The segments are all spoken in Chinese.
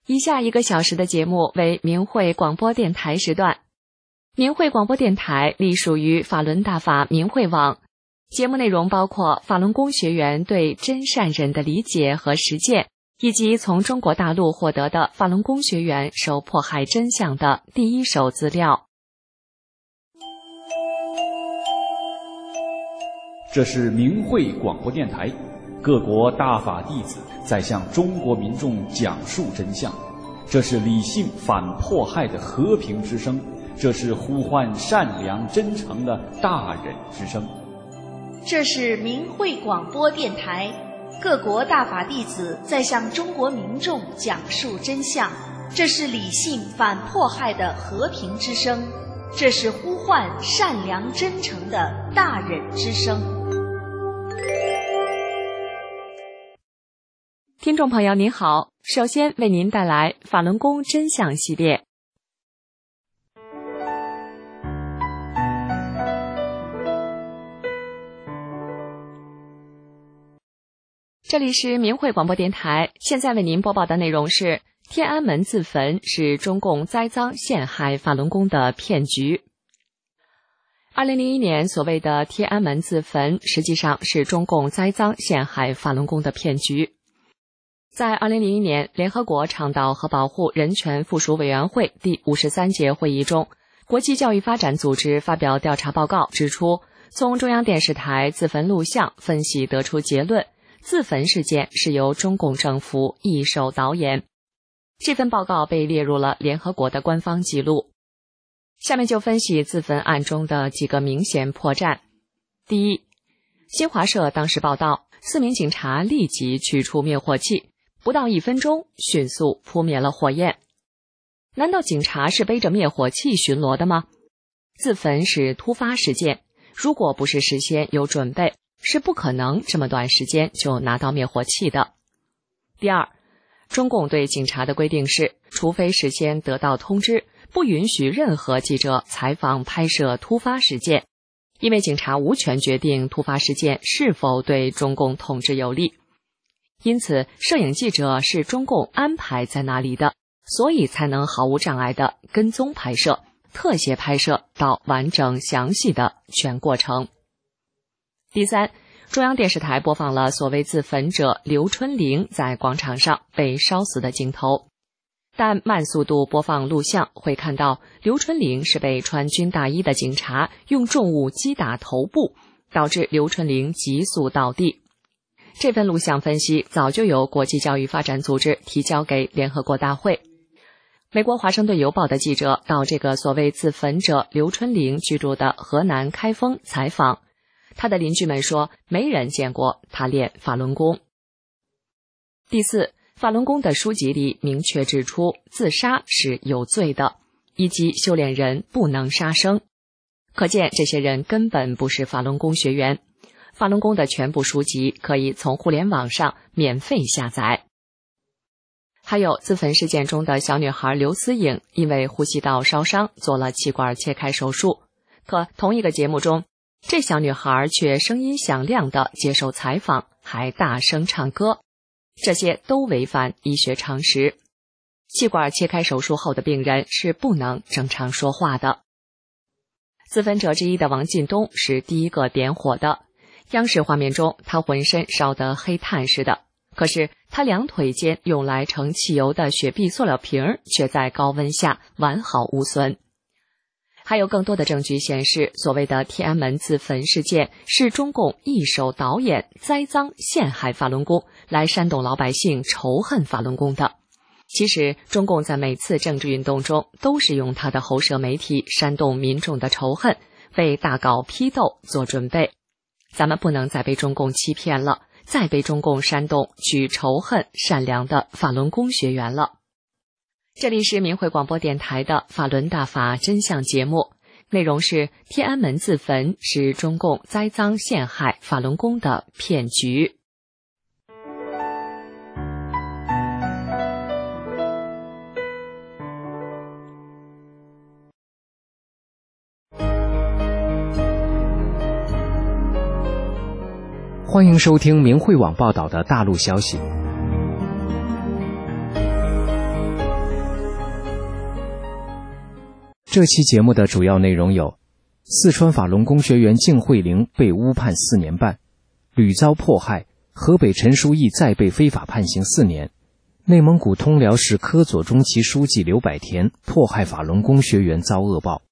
以下1个小时的节目为明慧广播电台时段。明慧广播电台隶属于法轮大法明慧网，节目内容包括法轮功学员对真善忍的理解和实践，以及从中国大陆获得的法轮功学员受迫害真相的第一手资料。 这是明慧广播电台，各国大法弟子在向中国民众讲述真相，这是理性反迫害的和平之声，这是呼唤善良真诚的大忍之声。 这是明慧广播电台，各国大法弟子在向中国民众讲述真相，这是理性反迫害的和平之声，这是呼唤善良真诚的大忍之声。 听众朋友您好，首先为您带来法轮功真相系列。这里是明慧广播电台，现在为您播报的内容是天安门自焚是中共栽赃陷害法轮功的骗局。2001年所谓的天安门自焚，实际上是中共栽赃陷害法轮功的骗局。在2001年联合国倡导和保护人权附属委员会第53届会议中，国际教育发展组织发表调查报告指出，从中央电视台自焚录像分析得出结论，自焚事件是由中共政府一手导演。这份报告被列入了联合国的官方记录。下面就分析自焚案中的几个明显破绽。第一，新华社当时报道，4名警察立即取出灭火器，不到1分钟迅速扑灭了火焰。难道警察是背着灭火器巡逻的吗？自焚是突发事件，如果不是事先有准备，是不可能这么短时间就拿到灭火器的。第二，中共对警察的规定是，除非事先得到通知，不允许任何记者采访拍摄突发事件，因为警察无权决定突发事件是否对中共统治有利。因此，摄影记者是中共安排在那里的，所以才能毫无障碍地跟踪拍摄、特写拍摄到完整详细的全过程。第三，中央电视台播放了所谓自焚者刘春玲在广场上被烧死的镜头，但慢速度播放录像会看到刘春玲是被穿军大衣的警察用重物击打头部，导致刘春玲急速倒地。这份录像分析早就由国际教育发展组织提交给联合国大会。美国华盛顿邮报的记者到这个所谓自焚者刘春玲居住的河南开封采访，他的邻居们说没人见过他练法轮功。第四，法轮功的书籍里明确指出自杀是有罪的，以及修炼人不能杀生。可见这些人根本不是法轮功学员。法轮功的全部书籍可以从互联网上免费下载。还有自焚事件中的小女孩刘思颖，因为呼吸道烧伤做了气管切开手术，可同一个节目中，这小女孩却声音响亮地接受采访，还大声唱歌，这些都违反医学常识。气管切开手术后的病人是不能正常说话的。自焚者之一的王进东是第一个点火的，央视画面中他浑身烧得黑炭似的，可是他两腿间用来盛汽油的雪碧塑料瓶却在高温下完好无损。还有更多的证据显示，所谓的天安门自焚事件是中共一手导演栽赃陷害法轮功，来煽动老百姓仇恨法轮功的。其实中共在每次政治运动中都是用他的喉舌媒体煽动民众的仇恨，为大搞批斗做准备。咱们不能再被中共欺骗了，再被中共煽动去仇恨善良的法轮功学员了。这里是明慧广播电台的法轮大法真相节目，内容是天安门自焚是中共栽赃陷害法轮功的骗局。 欢迎收听明慧网报道的大陆消息。 这期节目的主要内容有：四川法轮功学员靳慧玲被诬判4年半，屡遭迫害；河北陈书义再被非法判刑4年；内蒙古通辽市科左中旗书记刘百田迫害法轮功学员遭恶报。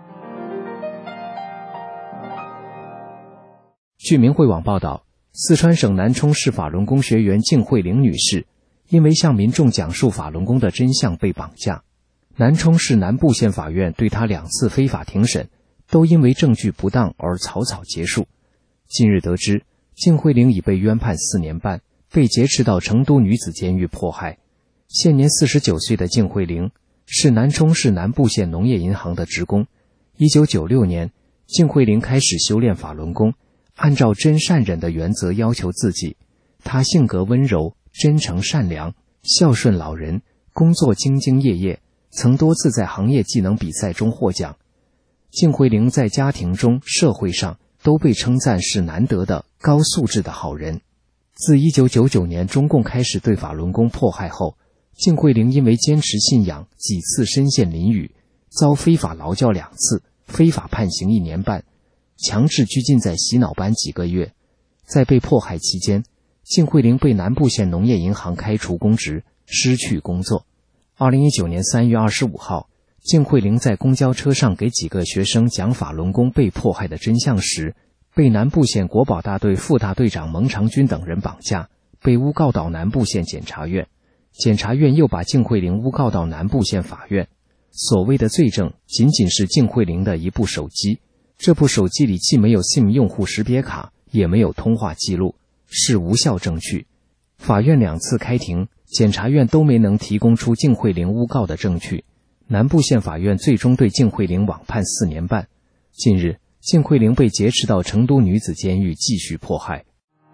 据明慧网报道，四川省南充市法轮功学员靳慧玲女士因为向民众讲述法轮功的真相被绑架，南充市南部县法院对她2次非法庭审，都因为证据不当而草草结束。近日得知，靳慧玲已被冤判4年半，被劫持到成都女子监狱迫害。现年49岁的靳慧玲是南充市南部县农业银行的职工。1996年，靳慧玲开始修炼法轮功，按照真善忍的原则要求自己。她性格温柔、真诚善良、孝顺老人，工作兢兢业业，曾多次在行业技能比赛中获奖。靳慧玲在家庭中、社会上都被称赞是难得的高素质的好人。自1999年中共开始对法轮功迫害后，靳慧玲因为坚持信仰，几次身陷囹圄，遭非法劳教2次，非法判刑1年半，强制拘禁在洗脑班几个月。在被迫害期间，靳慧玲被南部县农业银行开除公职，失去工作。2019年3月25号，靳慧玲在公交车上给几个学生讲法轮功被迫害的真相时，被南部县国保大队副大队长蒙长军等人绑架，被诬告到南部县检察院。检察院又把靳慧玲诬告到南部县法院。所谓的罪证仅仅是靳慧玲的一部手机，这部手机里既没有 SIM 用户识别卡，也没有通话记录，是无效证据。法院2次开庭，检察院都没能提供出靳慧玲诬告的证据。南部县法院最终对靳慧玲网判4年半。近日，靳慧玲被劫持到成都女子监狱继续迫害。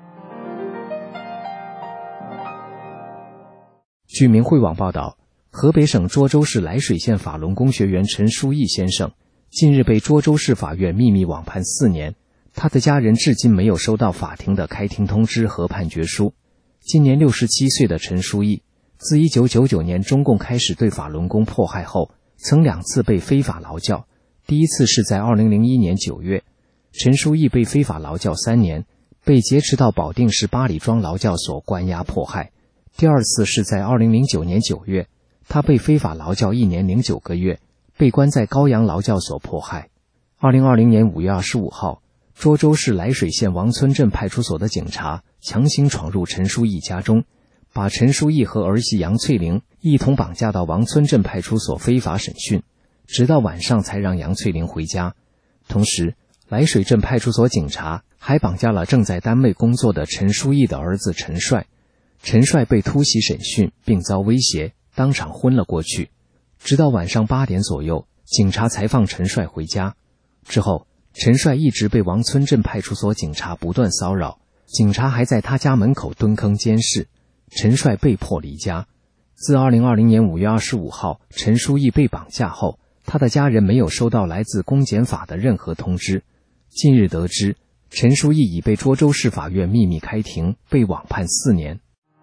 据明慧网报道，河北省涿州市涞水县法轮功学员陈书义先生近日被涿州市法院秘密网判4年，他的家人至今没有收到法庭的开庭通知和判决书。今年67岁的陈书义，自1999年中共开始对法轮功迫害后，曾2次被非法劳教。第一次是在2001年9月，陈书义被非法劳教3年，被劫持到保定市八里庄劳教所关押迫害。第二次是在2009年9月，他被非法劳教1年09个月，被关在高阳劳教所迫害。2020年5月25号，涿州市涞水县王村镇派出所的警察强行闯入陈书义家中，把陈书义和儿媳杨翠玲一同绑架到王村镇派出所非法审讯，直到晚上才让杨翠玲回家。同时，涞水镇派出所警察还绑架了正在单位工作的陈书义的儿子陈帅。陈帅被突袭审讯并遭威胁，当场昏了过去。直到晚上8点左右，警察才放陈帅回家。之后，陈帅一直被王村镇派出所警察不断骚扰，警察还在他家门口蹲坑监视。陈帅被迫离家。自2020年5月25号陈书义被绑架后，他的家人没有收到来自公检法的任何通知。近日得知，陈书义已被涿州市法院秘密开庭，被网判4年。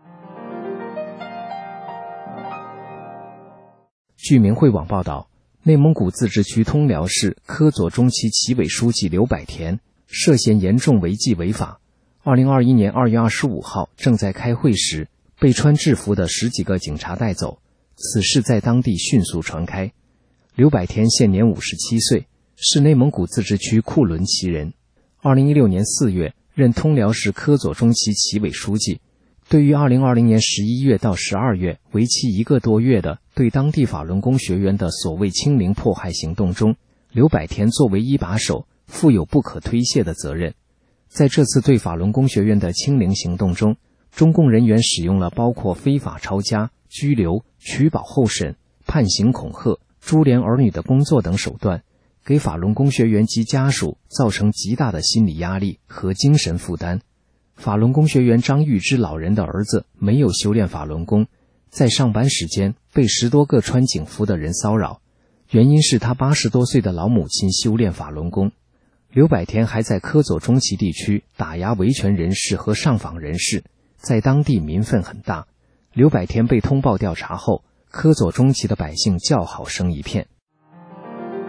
据明慧网报道，内蒙古自治区通辽市科左中旗旗委书记刘百田涉嫌严重违纪违法。2021年2月25号正在开会时，被穿制服的10几个警察带走，此事在当地迅速传开。刘百田现年57岁，是内蒙古自治区库伦旗人。2016年4月任通辽市科左中旗旗委书记。对于2020年11月到12月为期1个多月的对当地法轮功学员的所谓清零迫害行动中，刘百田作为一把手，负有不可推卸的责任。在这次对法轮功学员的清零行动中，中共人员使用了包括非法抄家、拘留、取保候审、判刑恐吓、株连儿女的工作等手段，给法轮功学员及家属造成极大的心理压力和精神负担。法轮功学员张玉芝老人的儿子没有修炼法轮功，在上班时间被10多个穿警服的人骚扰，原因是他80多岁的老母亲修炼法轮功。刘百田还在科左中旗地区打压维权人士和上访人士，在当地民愤很大。刘百田被通报调查后，科左中旗的百姓叫好声一片。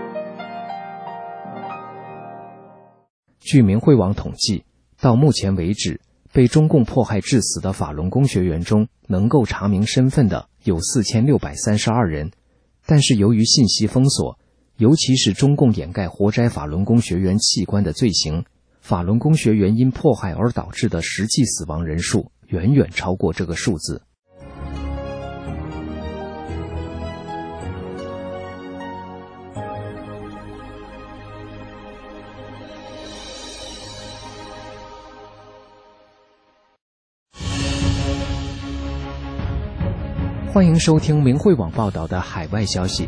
据明慧网统计，到目前为止，被中共迫害致死的法轮功学员中，能够查明身份的有4632人，但是由于信息封锁，尤其是中共掩盖活摘法轮功学员器官的罪行，法轮功学员因迫害而导致的实际死亡人数远远超过这个数字。欢迎收听明慧网报道的海外消息。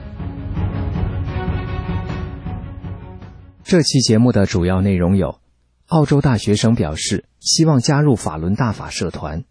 这期节目的主要内容有：澳洲大学生表示希望加入法轮大法社团。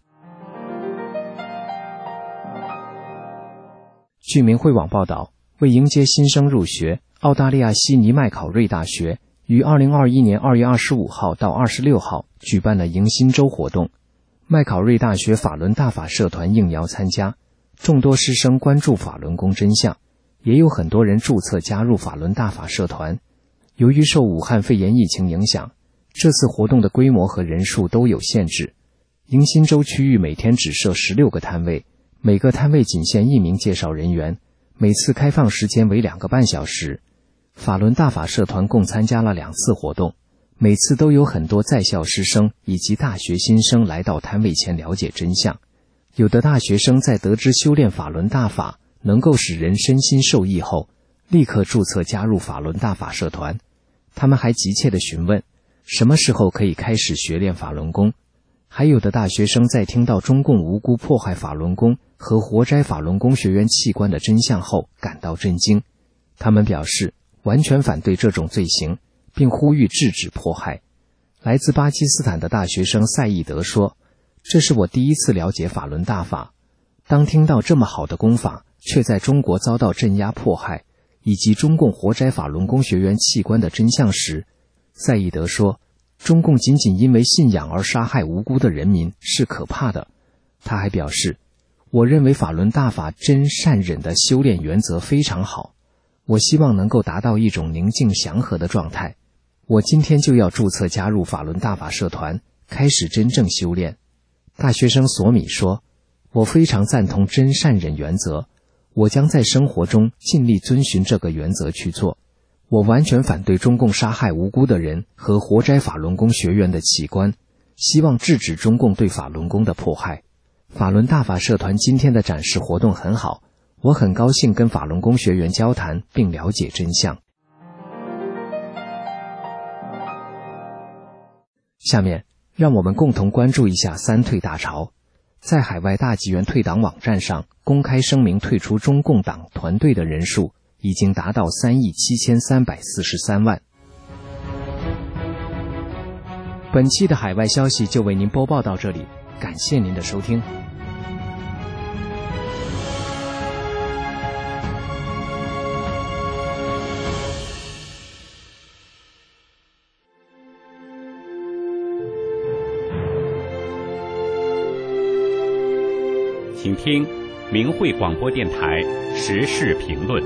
据明慧网报道，为迎接新生入学，澳大利亚悉尼麦考瑞大学于2021年2月25号到26号举办了迎新周活动。麦考瑞大学法轮大法社团应邀参加，众多师生关注法轮功真相，也有很多人注册加入法轮大法社团。由于受武汉肺炎疫情影响，这次活动的规模和人数都有限制。迎新周区域每天只设16个摊位，每个摊位仅限1名介绍人员，每次开放时间为2个半小时。法轮大法社团共参加了2次活动，每次都有很多在校师生以及大学新生来到摊位前了解真相。有的大学生在得知修炼法轮大法能够使人身心受益后，立刻注册加入法轮大法社团。他们还急切地询问，什么时候可以开始学练法轮功？还有的大学生在听到中共无辜迫害法轮功和活摘法轮功学员器官的真相后感到震惊。他们表示完全反对这种罪行，并呼吁制止迫害。来自巴基斯坦的大学生赛义德说，这是我第一次了解法轮大法，当听到这么好的功法却在中国遭到镇压迫害，以及中共活摘法轮功学员器官的真相时，赛义德说，中共仅仅因为信仰而杀害无辜的人民是可怕的。他还表示，我认为法轮大法真善忍的修炼原则非常好，我希望能够达到一种宁静祥和的状态。我今天就要注册加入法轮大法社团，开始真正修炼。大学生索米说，我非常赞同真善忍原则，我将在生活中尽力遵循这个原则去做。我完全反对中共杀害无辜的人和活摘法轮功学员的器官，希望制止中共对法轮功的迫害。法轮大法社团今天的展示活动很好，我很高兴跟法轮功学员交谈并了解真相。下面让我们共同关注一下三退大潮。在海外大纪元退党网站上公开声明退出中共党团队的人数已经达到37343万。本期的海外消息就为您播报到这里，感谢您的收听。 请听明慧广播电台时事评论。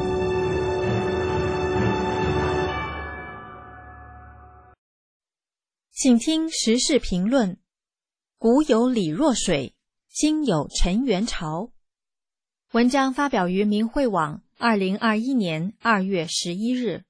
请听时事评论。古有李若水，今有陈元朝。文章发表于明慧网2021年2月11日。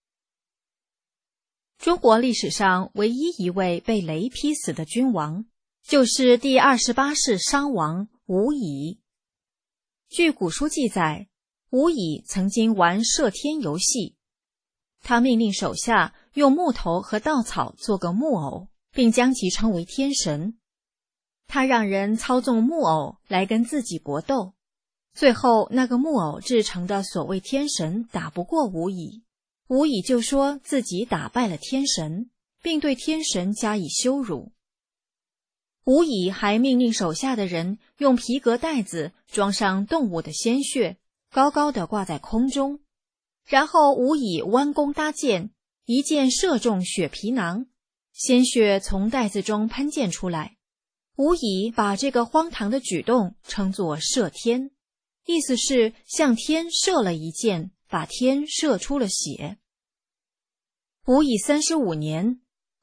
中国历史上唯一一位被雷劈死的君王，就是第28世商王吴乙。据古书记载，吴乙曾经玩射天游戏，他命令手下用木头和稻草做个木偶，并将其称为天神。他让人操纵木偶来跟自己搏斗，最后那个木偶制成的所谓天神打不过吴乙，吴乙就说自己打败了天神，并对天神加以羞辱。吴乙还命令手下的人用皮革袋子装上动物的鲜血，高高地挂在空中，然后吴乙弯弓搭箭，一箭射中血皮囊，鲜血从袋子中喷溅出来。吴乙把这个荒唐的举动称作射天，意思是向天射了一箭，把天射出了血。吴乙35年，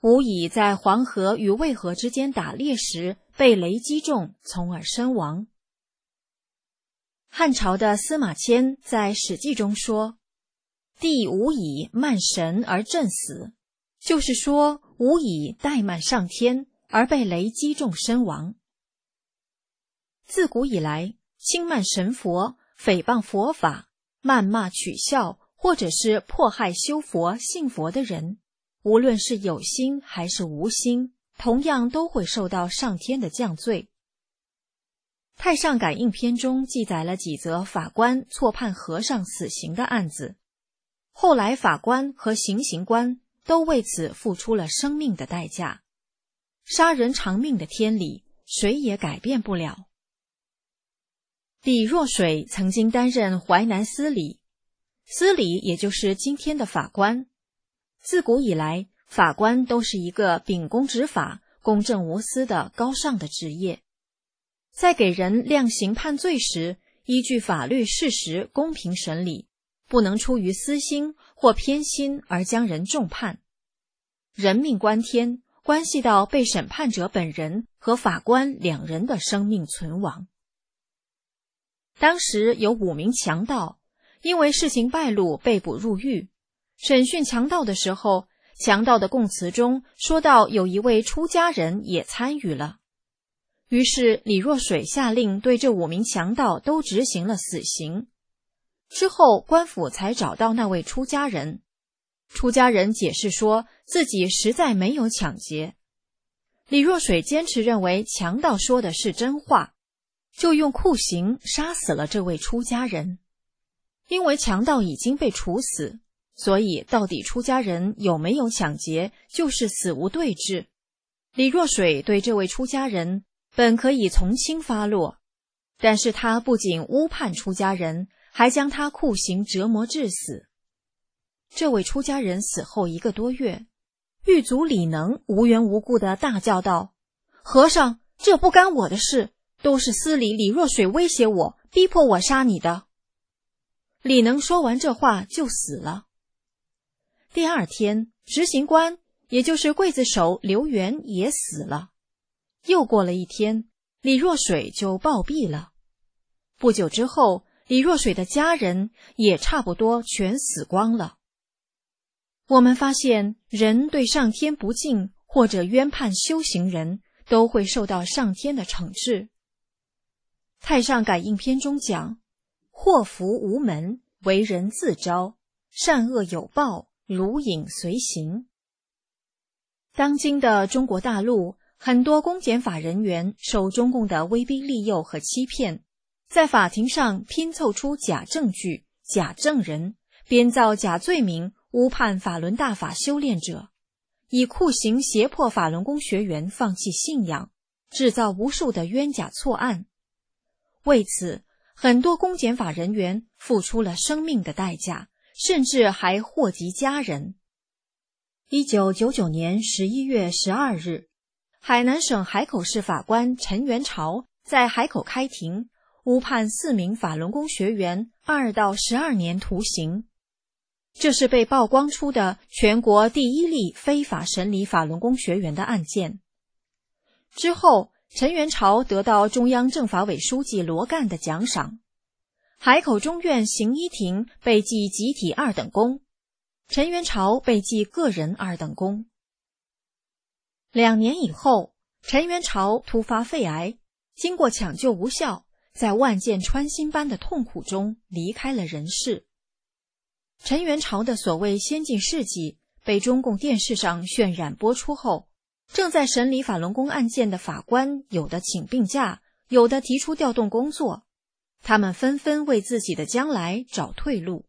吴乙在黄河与渭河之间打猎时被雷击中，从而身亡。汉朝的司马迁在《史记》中说，帝吴乙慢神而震死，就是说吴乙怠慢上天而被雷击中身亡。自古以来，轻慢神佛、诽谤佛法、谩骂取笑或者是迫害修佛信佛的人，无论是有心还是无心，同样都会受到上天的降罪。太上感应篇中记载了几则法官错判和尚死刑的案子，后来法官和行刑官都为此付出了生命的代价。杀人偿命的天理，谁也改变不了。李若水曾经担任淮南司礼，司礼也就是今天的法官。自古以来，法官都是一个秉公执法、公正无私的高尚的职业。在给人量刑判罪时，依据法律事实公平审理，不能出于私心或偏心而将人重判。人命关天，关系到被审判者本人和法官两人的生命存亡。当时有5名强盗，因为事情败露被捕入狱。审讯强盗的时候，强盗的供词中说到有一位出家人也参与了。于是李若水下令对这5名强盗都执行了死刑。之后官府才找到那位出家人，出家人解释说自己实在没有抢劫。李若水坚持认为强盗说的是真话，就用酷刑杀死了这位出家人。因为强盗已经被处死，所以到底出家人有没有抢劫就是死无对质。李若水对这位出家人本可以从轻发落，但是他不仅诬判出家人，还将他酷刑折磨致死。这位出家人死后1个多月，狱卒李能无缘无故地大叫道：“和尚，这不干我的事，都是司礼李若水威胁我，逼迫我杀你的。”李能说完这话就死了。第2天，执行官也就是刽子手刘元也死了。又过了1天，李若水就暴毙了。不久之后，李若水的家人也差不多全死光了。我们发现，人对上天不敬或者冤判修行人，都会受到上天的惩治。太上感应篇中讲，祸福无门，为人自招，善恶有报，如影随形。当今的中国大陆，很多公检法人员受中共的威逼利诱和欺骗，在法庭上拼凑出假证据、假证人，编造假罪名，诬判法轮大法修炼者，以酷刑胁迫法轮功学员放弃信仰，制造无数的冤假错案。为此，很多公检法人员付出了生命的代价，甚至还祸及家人。1999年11月12日，海南省海口市法官陈元朝在海口开庭，诬判4名法轮功学员2到12年徒刑。这是被曝光出的全国第1例非法审理法轮功学员的案件。之后，陈元朝得到中央政法委书记罗干的奖赏。海口中院刑一庭被记集体2等功，陈元朝被记个人2等功。2年以后，陈元朝突发肺癌，经过抢救无效，在万箭穿心般的痛苦中离开了人世。陈元朝的所谓先进事迹被中共电视上渲染播出后，正在审理法轮功案件的法官有的请病假，有的提出调动工作，他们纷纷为自己的将来找退路。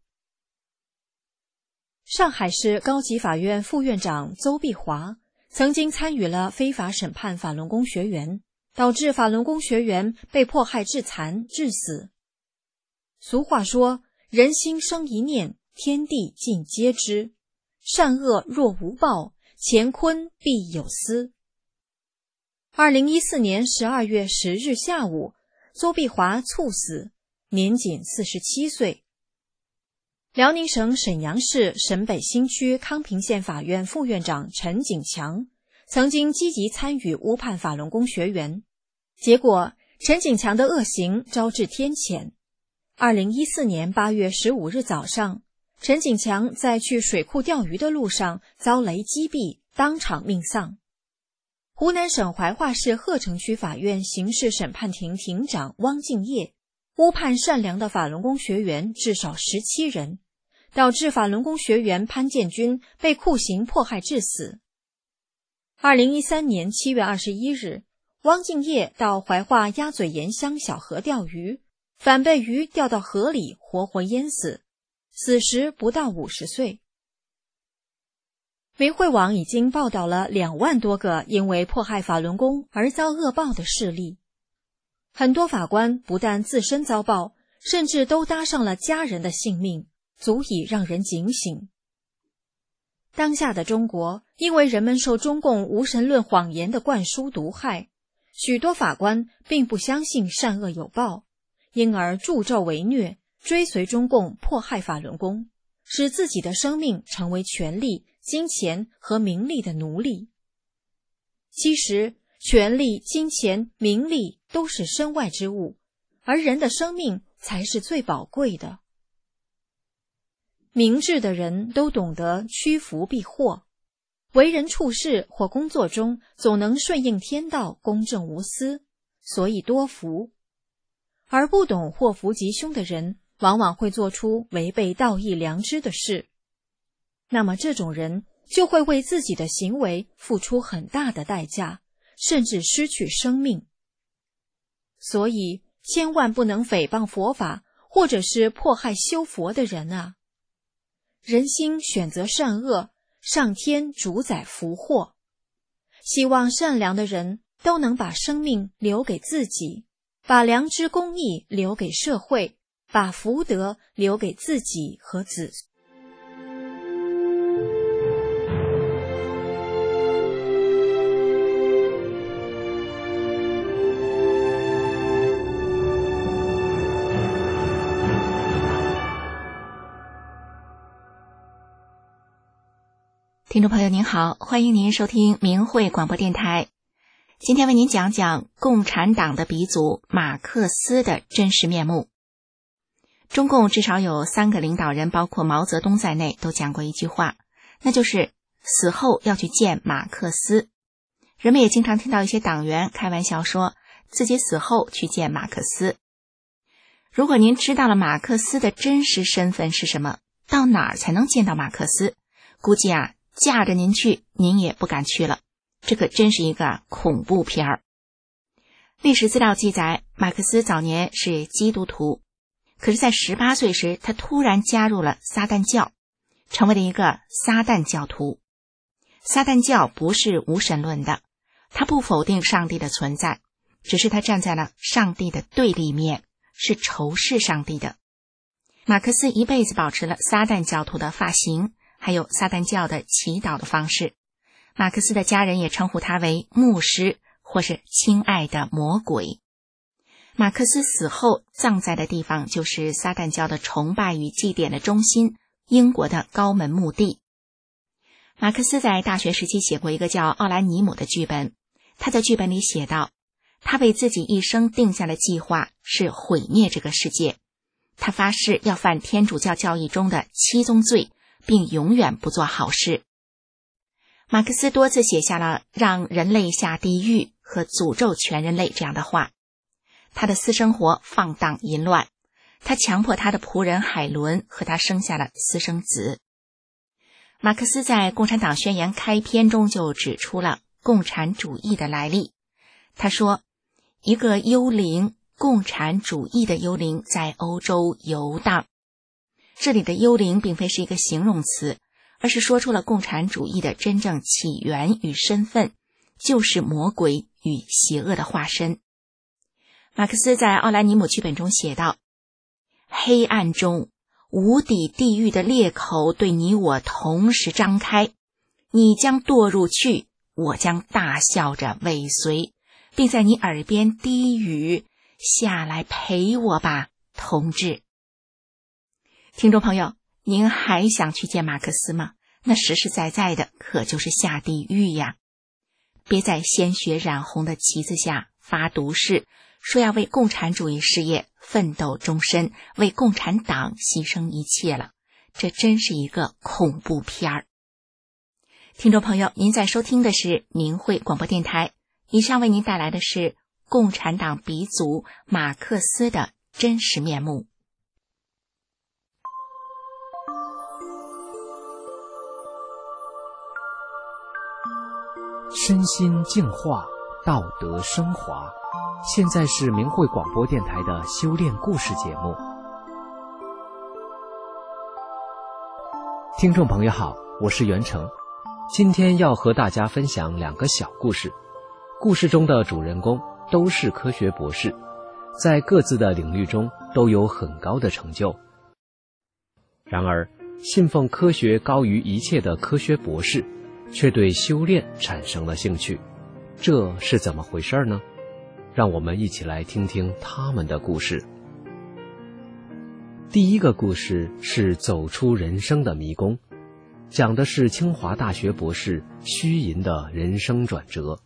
上海市高级法院副院长邹碧华曾经参与了非法审判法轮功学员，导致法轮功学员被迫害致残致死。俗话说，人心生一念，天地尽皆知，善恶若无报，乾坤必有私。2014年12月10日下午，邹碧华猝死，年仅47岁。 辽宁省沈阳市沈北新区康平县法院副院长陈景强曾经积极参与乌判法轮功学员，结果陈景强的恶行招致天谴。2014年8月15日早上，陈景强在去水库钓鱼的路上遭雷击毙，当场命丧。湖南省怀化市鹤城区法院刑事审判庭庭长汪敬业乌判善良的法轮功学员至少17人，导致法轮功学员潘建军被酷刑迫害致死。2013年7月21日，汪敬业到怀化鸭嘴岩乡小河钓鱼，反被鱼钓到河里活活淹死，死时不到50岁。明慧网已经报道了2万多个因为迫害法轮功而遭恶报的事例。很多法官不但自身遭报，甚至都搭上了家人的性命，足以让人警醒。当下的中国，因为人们受中共无神论谎言的灌输毒害，许多法官并不相信善恶有报，因而助纣为虐，追随中共迫害法轮功，使自己的生命成为权力、金钱和名利的奴隶。其实，权力、金钱、名利都是身外之物，而人的生命才是最宝贵的。明智的人都懂得趋福避祸，为人处事或工作中总能顺应天道，公正无私，所以多福。而不懂祸福吉凶的人，往往会做出违背道义良知的事。那么这种人就会为自己的行为付出很大的代价，甚至失去生命。所以千万不能诽谤佛法，或者是迫害修佛的人啊！人心选择善恶，上天主宰福祸。希望善良的人都能把生命留给自己，把良知公义留给社会，把福德留给自己和子孙。 听众朋友您好，欢迎您收听明慧广播电台。今天为您讲讲共产党的鼻祖马克思的真实面目。中共至少有3个领导人，包括毛泽东在内，都讲过一句话，那就是死后要去见马克思。人们也经常听到一些党员开玩笑说自己死后去见马克思。如果您知道了马克思的真实身份是什么，到哪儿才能见到马克思，估计架着您去，您也不敢去了。这可真是一个恐怖片儿。历史资料记载，马克思早年是基督徒，可是在18岁时，他突然加入了撒旦教，成为了一个撒旦教徒。撒旦教不是无神论的，他不否定上帝的存在，只是他站在了上帝的对立面，是仇视上帝的。马克思一辈子保持了撒旦教徒的发型，还有撒旦教的祈祷的方式。马克思的家人也称呼他为牧师，或是亲爱的魔鬼。马克思死后葬在的地方就是撒旦教的崇拜与祭典的中心，英国的高门墓地。马克思在大学时期写过一个叫《奥兰尼姆》的剧本，他在剧本里写道，他为自己一生定下的计划是毁灭这个世界，他发誓要犯天主教教义中的7宗罪，并永远不做好事。马克思多次写下了让人类下地狱和诅咒全人类这样的话。他的私生活放荡淫乱，他强迫他的仆人海伦和他生下了私生子。马克思在《共产党宣言》开篇中就指出了共产主义的来历。他说，一个幽灵，共产主义的幽灵在欧洲游荡。这里的幽灵并非是一个形容词，而是说出了共产主义的真正起源与身份，就是魔鬼与邪恶的化身。马克思在《奥兰尼姆》剧本中写道，黑暗中无底地狱的裂口对你我同时张开，你将堕入去，我将大笑着尾随，并在你耳边低语，下来陪我吧，同志。听众朋友， 您还想去见马克思吗？那实实在在的可就是下地狱呀！别在鲜血染红的旗子下发毒誓，说要为共产主义事业奋斗终身，为共产党牺牲一切了。这真是一个恐怖片儿。听众朋友，您在收听的是明慧广播电台，以上为您带来的是共产党鼻祖马克思的真实面目。 身心净化，道德升华。现在是明慧广播电台的修炼故事节目。听众朋友好，我是袁成，今天要和大家分享2个小故事。故事中的主人公都是科学博士，在各自的领域中都有很高的成就。然而，信奉科学高于一切的科学博士却对修炼产生了兴趣，这是怎么回事呢？让我们一起来听听他们的故事。第一个故事是走出人生的迷宫，讲的是清华大学博士虚银的人生转折。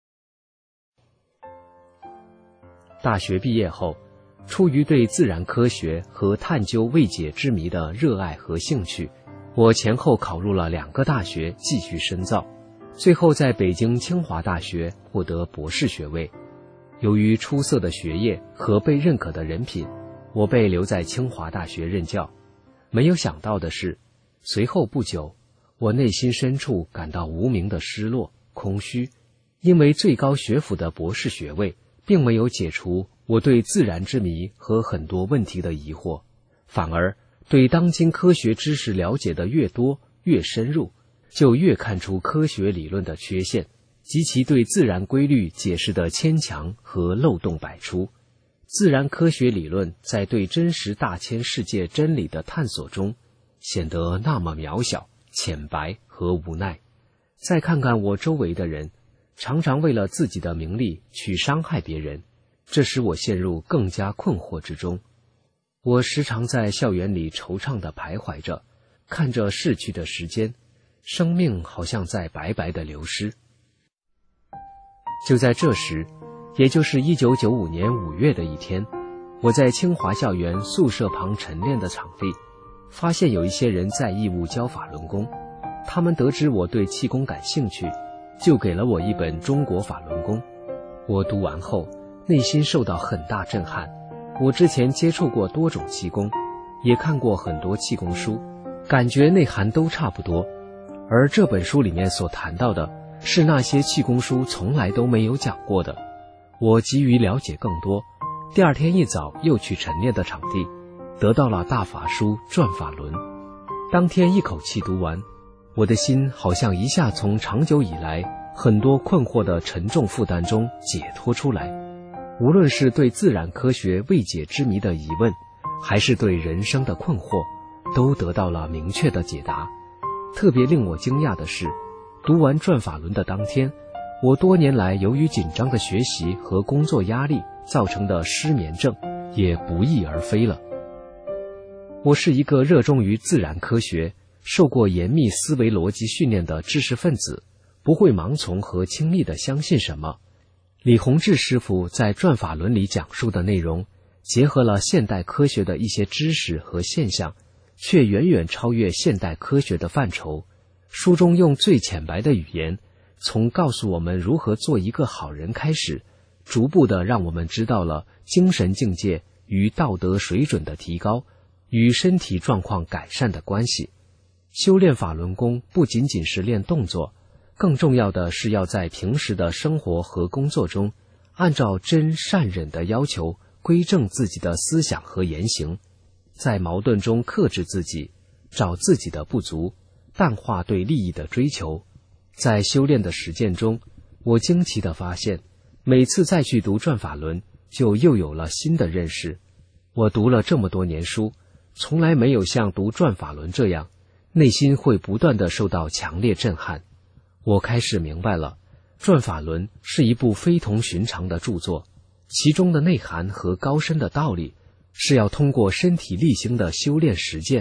大学毕业后，出于对自然科学和探究未解之谜的热爱和兴趣，我前后考入了2个大学继续深造，最后在北京清华大学获得博士学位。由于出色的学业和被认可的人品，我被留在清华大学任教。没有想到的是，随后不久，我内心深处感到无名的失落、空虚，因为最高学府的博士学位并没有解除我对自然之谜和很多问题的疑惑，反而对当今科学知识了解的越多越深入，就越看出科学理论的缺陷及其对自然规律解释的牵强和漏洞百出。自然科学理论在对真实大千世界真理的探索中显得那么渺小、浅白和无奈。再看看我周围的人，常常为了自己的名利去伤害别人，这使我陷入更加困惑之中。我时常在校园里惆怅地徘徊着，看着逝去的时间，生命好像在白白地流失。就在这时，也就是1995年5月的一天，我在清华校园宿舍旁晨练的场地，发现有一些人在义务教法轮功。他们得知我对气功感兴趣，就给了我一本《中国法轮功》。我读完后，内心受到很大震撼。我之前接触过多种气功，也看过很多气功书，感觉内涵都差不多。而这本书里面所谈到的，是那些气功书从来都没有讲过的。我急于了解更多，第二天一早又去晨练的场地，得到了大法书转法轮。当天一口气读完，我的心好像一下从长久以来很多困惑的沉重负担中解脱出来。无论是对自然科学未解之谜的疑问，还是对人生的困惑，都得到了明确的解答。特别令我惊讶的是，读完转法轮的当天，我多年来由于紧张的学习和工作压力造成的失眠症也不翼而飞了。我是一个热衷于自然科学、受过严密思维逻辑训练的知识分子，不会盲从和轻易地相信什么。李洪志师傅在转法轮里讲述的内容，结合了现代科学的一些知识和现象，却远远超越现代科学的范畴。书中用最浅白的语言，从告诉我们如何做一个好人开始，逐步地让我们知道了精神境界与道德水准的提高与身体状况改善的关系。修炼法轮功不仅仅是练动作，更重要的是要在平时的生活和工作中，按照真善忍的要求规正自己的思想和言行，在矛盾中克制自己，找自己的不足，淡化对利益的追求。在修炼的实践中，我惊奇地发现，每次再去读转法轮，就又有了新的认识。我读了这么多年书，从来没有像读转法轮这样，内心会不断地受到强烈震撼。我开始明白了，转法轮是一部非同寻常的著作，其中的内涵和高深的道理，是要通过身体力行的修炼实践，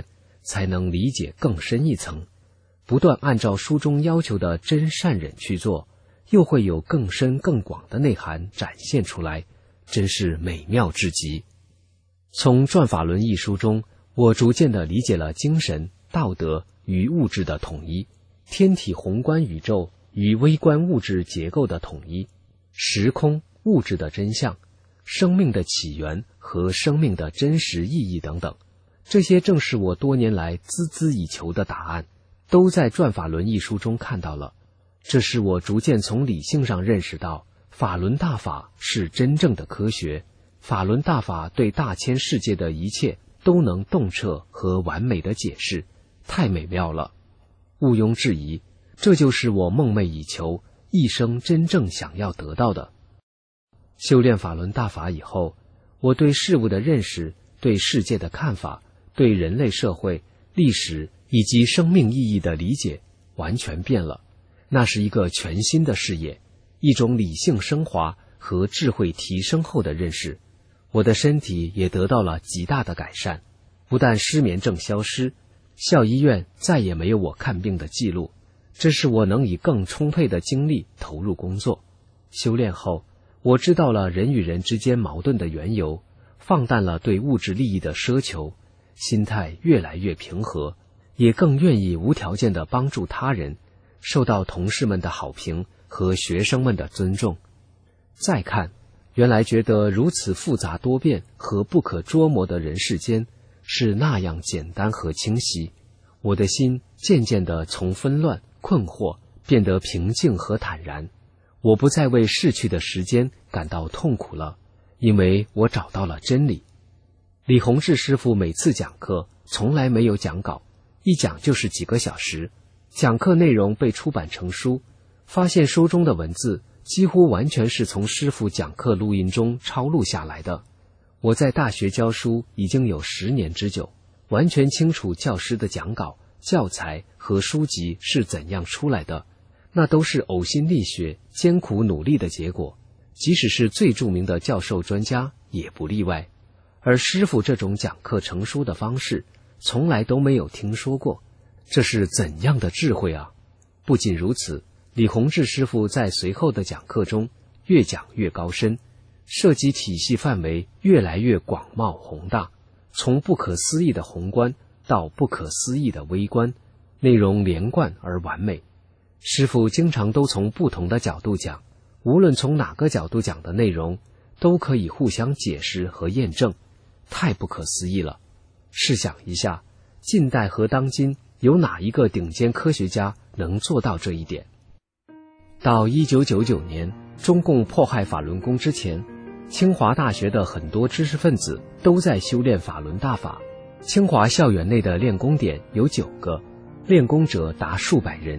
才能理解更深一层。不断按照书中要求的真善忍去做，又会有更深更广的内涵展现出来，真是美妙至极。从《转法轮》一书中，我逐渐地理解了精神、道德与物质的统一，天体宏观宇宙与微观物质结构的统一，时空、物质的真相，生命的起源和生命的真实意义等等。这些正是我多年来孜孜以求的答案，都在《转法轮》一书中看到了。这是我逐渐从理性上认识到，法轮大法是真正的科学，法轮大法对大千世界的一切都能洞彻和完美的解释，太美妙了。毋庸置疑，这就是我梦寐以求，一生真正想要得到的。修炼法轮大法以后，我对事物的认识、对世界的看法、对人类社会、历史以及生命意义的理解完全变了。那是一个全新的视野，一种理性升华和智慧提升后的认识。我的身体也得到了极大的改善，不但失眠症消失，校医院再也没有我看病的记录，这是我能以更充沛的精力投入工作。修炼后，我知道了人与人之间矛盾的缘由，放淡了对物质利益的奢求，心态越来越平和，也更愿意无条件地帮助他人，受到同事们的好评和学生们的尊重。再看，原来觉得如此复杂多变和不可捉摸的人世间是那样简单和清晰，我的心渐渐地从纷乱、困惑变得平静和坦然。我不再为逝去的时间感到痛苦了，因为我找到了真理。李洪志师傅每次讲课从来没有讲稿，一讲就是几个小时，讲课内容被出版成书，发现书中的文字几乎完全是从师傅讲课录音中抄录下来的。我在大学教书已经有10年之久，完全清楚教师的讲稿、教材和书籍是怎样出来的，那都是呕心沥血、艰苦努力的结果，即使是最著名的教授专家也不例外。而师傅这种讲课成书的方式，从来都没有听说过，这是怎样的智慧啊！不仅如此，李洪志师傅在随后的讲课中越讲越高深，涉及体系范围越来越广袤宏大，从不可思议的宏观到不可思议的微观，内容连贯而完美。师傅经常都从不同的角度讲，无论从哪个角度讲的内容，都可以互相解释和验证，太不可思议了。试想一下，近代和当今有哪一个顶尖科学家能做到这一点？到1999年，中共迫害法轮功之前，清华大学的很多知识分子都在修炼法轮大法。清华校园内的练功点有9个，练功者达数百人。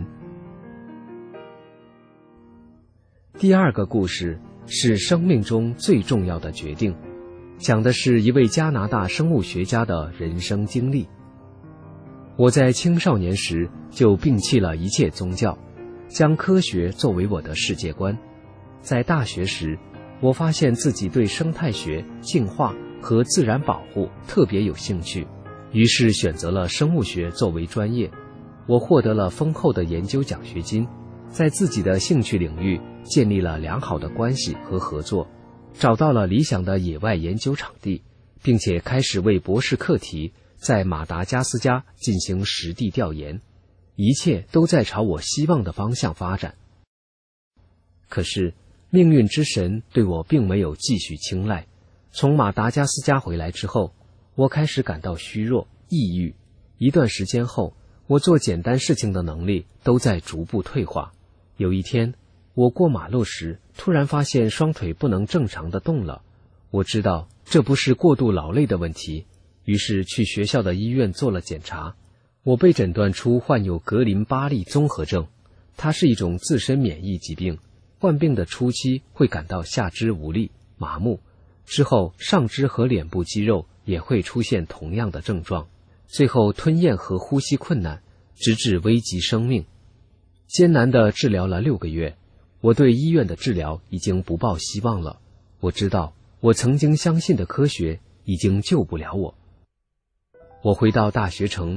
第二个故事是生命中最重要的决定，讲的是一位加拿大生物学家的人生经历。我在青少年时就摒弃了一切宗教，将科学作为我的世界观。在大学时，我发现自己对生态学、进化和自然保护特别有兴趣，于是选择了生物学作为专业。我获得了丰厚的研究奖学金，在自己的兴趣领域建立了良好的关系和合作，找到了理想的野外研究场地，并且开始为博士课题在马达加斯加进行实地调研，一切都在朝我希望的方向发展。可是命运之神对我并没有继续青睐，从马达加斯加回来之后，我开始感到虚弱、抑郁。一段时间后，我做简单事情的能力都在逐步退化。有一天，我过马路时，突然发现双腿不能正常地动了。我知道这不是过度劳累的问题，于是去学校的医院做了检查。我被诊断出患有格林巴利综合症，它是一种自身免疫疾病。患病的初期会感到下肢无力、麻木，之后上肢和脸部肌肉也会出现同样的症状，最后吞咽和呼吸困难，直至危及生命。艰难地治疗了6个月，我对医院的治疗已经不抱希望了。我知道我曾经相信的科学已经救不了我。我回到大学城，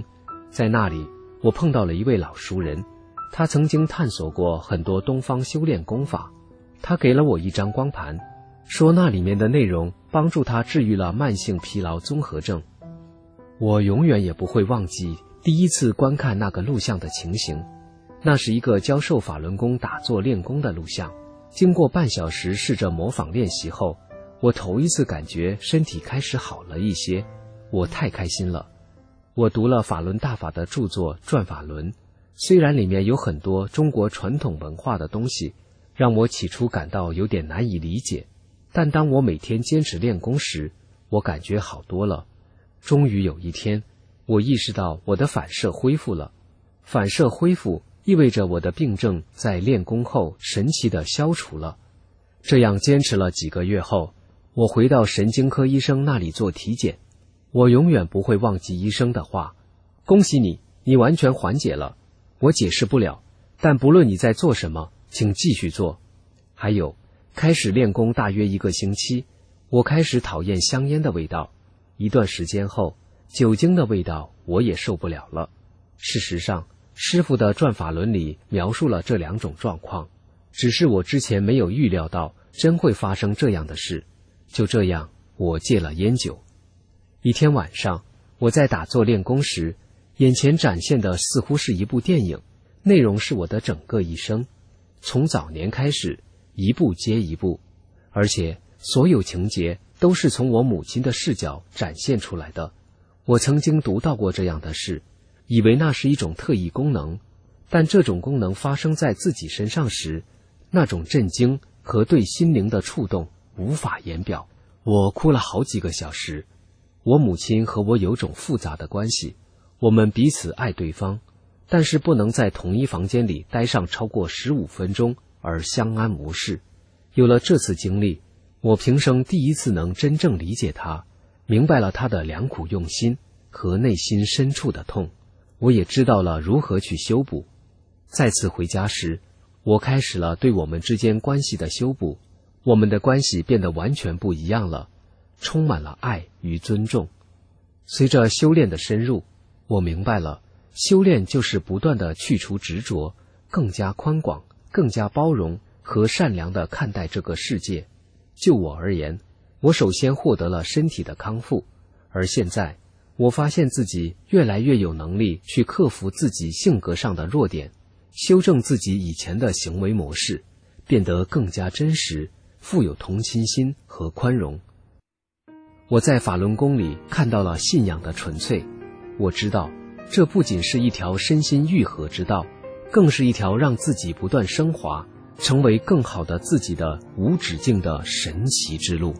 在那里，我碰到了一位老熟人，他曾经探索过很多东方修炼功法。他给了我一张光盘，说那里面的内容帮助他治愈了慢性疲劳综合症。我永远也不会忘记第一次观看那个录像的情形。那是一个教授法轮功打坐练功的录像。经过半小时试着模仿练习后，我头一次感觉身体开始好了一些，我太开心了。我读了法轮大法的著作《转法轮》，虽然里面有很多中国传统文化的东西，让我起初感到有点难以理解，但当我每天坚持练功时，我感觉好多了。终于有一天，我意识到我的反射恢复了。反射恢复意味着我的病症在练功后神奇地消除了。这样坚持了几个月后，我回到神经科医生那里做体检。我永远不会忘记医生的话：恭喜你，你完全缓解了。我解释不了，但不论你在做什么，请继续做。还有，开始练功大约1个星期，我开始讨厌香烟的味道。一段时间后，酒精的味道我也受不了了。事实上，师父的转法轮里描述了这2种状况，只是我之前没有预料到真会发生这样的事。就这样，我戒了烟酒。一天晚上，我在打坐练功时，眼前展现的似乎是一部电影，内容是我的整个一生，从早年开始，一步接一步，而且所有情节都是从我母亲的视角展现出来的。我曾经读到过这样的事，以为那是一种特异功能，但这种功能发生在自己身上时，那种震惊和对心灵的触动无法言表。我哭了好几个小时。我母亲和我有种复杂的关系，我们彼此爱对方，但是不能在同一房间里待上超过15分钟而相安无事。有了这次经历，我平生第一次能真正理解她，明白了她的良苦用心和内心深处的痛。我也知道了如何去修补。再次回家时，我开始了对我们之间关系的修补，我们的关系变得完全不一样了，充满了爱与尊重。随着修炼的深入，我明白了，修炼就是不断地去除执着，更加宽广，更加包容和善良地看待这个世界。就我而言，我首先获得了身体的康复，而现在我发现自己越来越有能力去克服自己性格上的弱点，修正自己以前的行为模式，变得更加真实，富有同情心和宽容。我在法轮功里看到了信仰的纯粹，我知道这不仅是一条身心愈合之道，更是一条让自己不断升华，成为更好的自己的无止境的神奇之路。